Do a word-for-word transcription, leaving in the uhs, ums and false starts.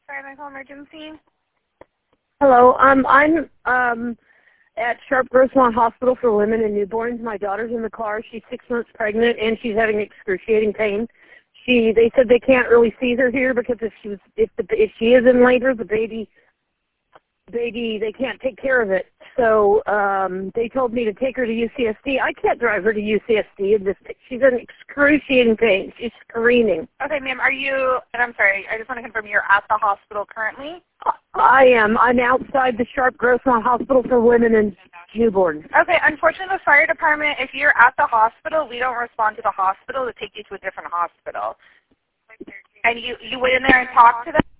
Fire Medical Emergency. Hello. Um, I'm um, at Sharp Grossmont Hospital for Women and Newborns. My daughter's in the car. She's six months pregnant, and she's having excruciating pain. She, they said they can't really see her here because if she was, if the, if she is in labor, the baby, baby, they can't take care of it. So um, they told me to take her to U C S D. I can't drive her to U C S D. In this, she's in excruciating pain. She's screaming. Okay, ma'am, are you, and I'm sorry, I just want to confirm you're at the hospital currently? I am. I'm outside the Sharp Grossmont Hospital for Women and Newborns. Okay, unfortunately, the fire department, if you're at the hospital, we don't respond to the hospital to take you to a different hospital. And you, you went in there and talked to them?